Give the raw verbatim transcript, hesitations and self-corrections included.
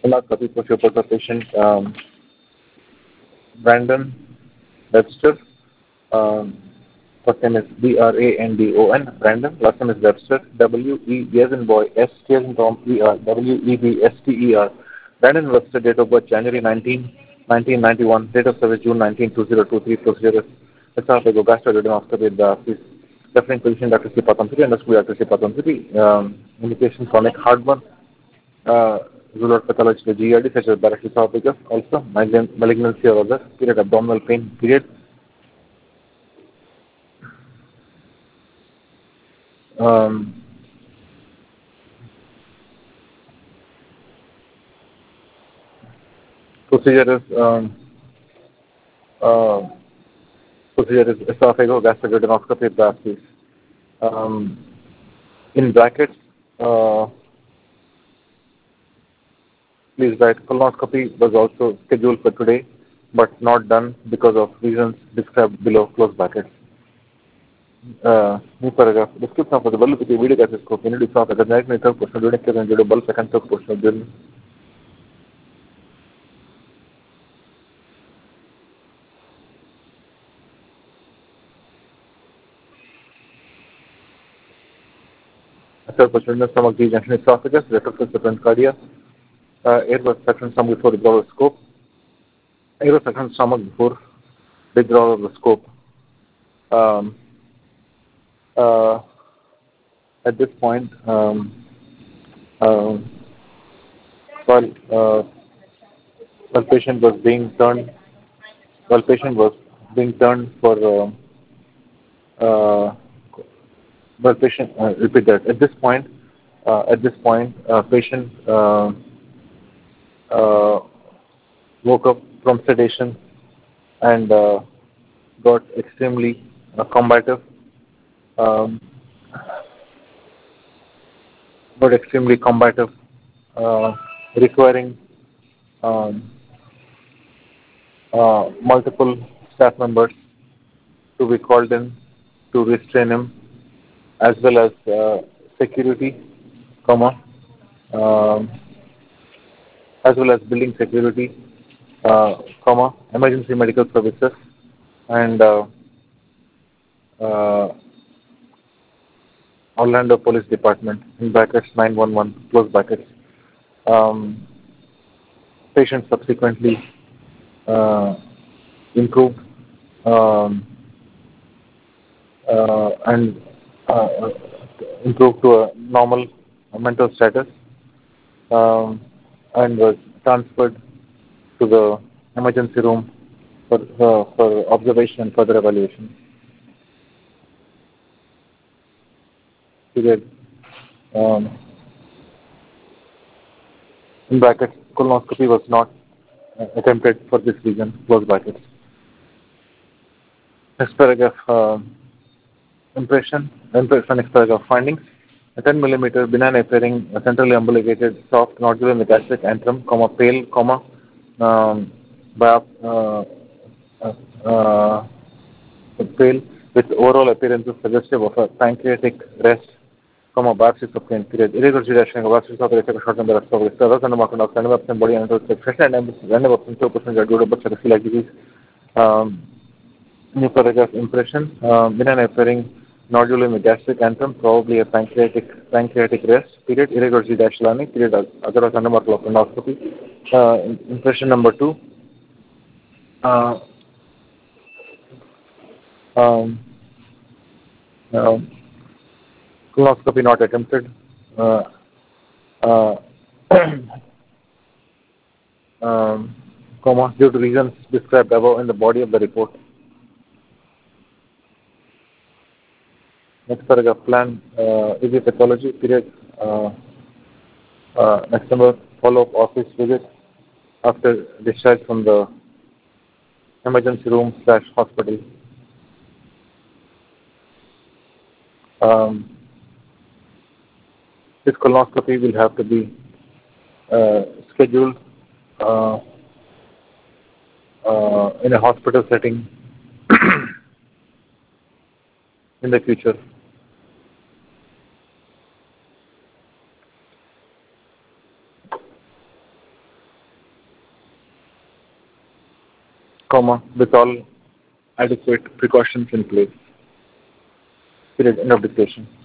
colonoscopy for your patient, um, Brandon Webster. Um, First name is B R A N D O N, Brandon. Last name is Webster, W E B as in boy, S T as in Tom, E R, W E B S T E R. Brandon Webster, date of birth January nineteenth, nineteen ninety-one, date of service June nineteenth, two thousand twenty-three, procedure is esophageal gastroduodenoscopy, the please referring position Doctor C. Patamsiri, endoscopy Doctor C. Patamsiri, um, indication chronic heartburn, uh, Zulu pathology to G E R D such as Barrett's esophagus, also malignant- malignancy or other, period abdominal pain, period. Um, procedure is um, uh, procedure is esophageal gastroduodenoscopy biopsies. Um, in brackets, uh, please write colonoscopy was also scheduled for today, but not done because of reasons described below. Close brackets. Uh, new paragraph. Description of the bulb with the video gastroscope. Unit of the night third portion during the bulb second third portion during third portion during stomach G junction esophagus, retroflex cardia, uh, air was suction stomach before withdrawal of scope, air was suction stomach before withdrawal of the scope. Um, uh, at this point, um, uh, while uh, while patient was being turned, while patient was being turned for, uh, uh, while patient, uh, repeat that. At this point, uh, at this point, uh, patient uh, uh, woke up from sedation and uh, got extremely uh, combative, um, got extremely combative, uh, requiring um, uh, multiple staff members to be called in to restrain him, as well as uh, security, comma, um, as well as building security, uh, comma, emergency medical services, and uh, uh, Orlando Police Department, in brackets nine one one, close brackets. Um, patient subsequently uh, improved um, uh, and uh, improved to a normal mental status, um, and was transferred to the emergency room for, uh, for observation and further evaluation. Period. Um, in brackets, colonoscopy was not uh, attempted for this reason, close brackets. Next paragraph, uh, impression, impression, next paragraph, findings. A ten millimeter benign appearing uh, centrally umbilicated soft nodule in the gastric antrum, comma, pale, comma, um, biop, uh, uh, uh, pale with overall appearances suggestive of a pancreatic rest, comma, biopsy subsequent period. Irregular duration of biopsy of the short number of stories. The other market of seventy percent body and section and seventy percent two percent are due to celiac disease. Um, new paragraph impression. Uh, benign appearing nodule in the gastric antrum, probably a pancreatic pancreatic rest. Period. Irregular dash learning. Period. Otherwise under market of endoscopy. Uh, impression number two. Uh, um, uh, colonoscopy not attempted. Uh, uh, um, comma, due to reasons described above in the body of the report. Next paragraph, plan uh, E V pathology, period. Uh, uh, next number, follow-up office visit after discharge from the emergency room slash hospital. Um, this colonoscopy will have to be uh, scheduled uh, uh, in a hospital setting in the future. comma, with all adequate precautions in place. Period. End of dictation.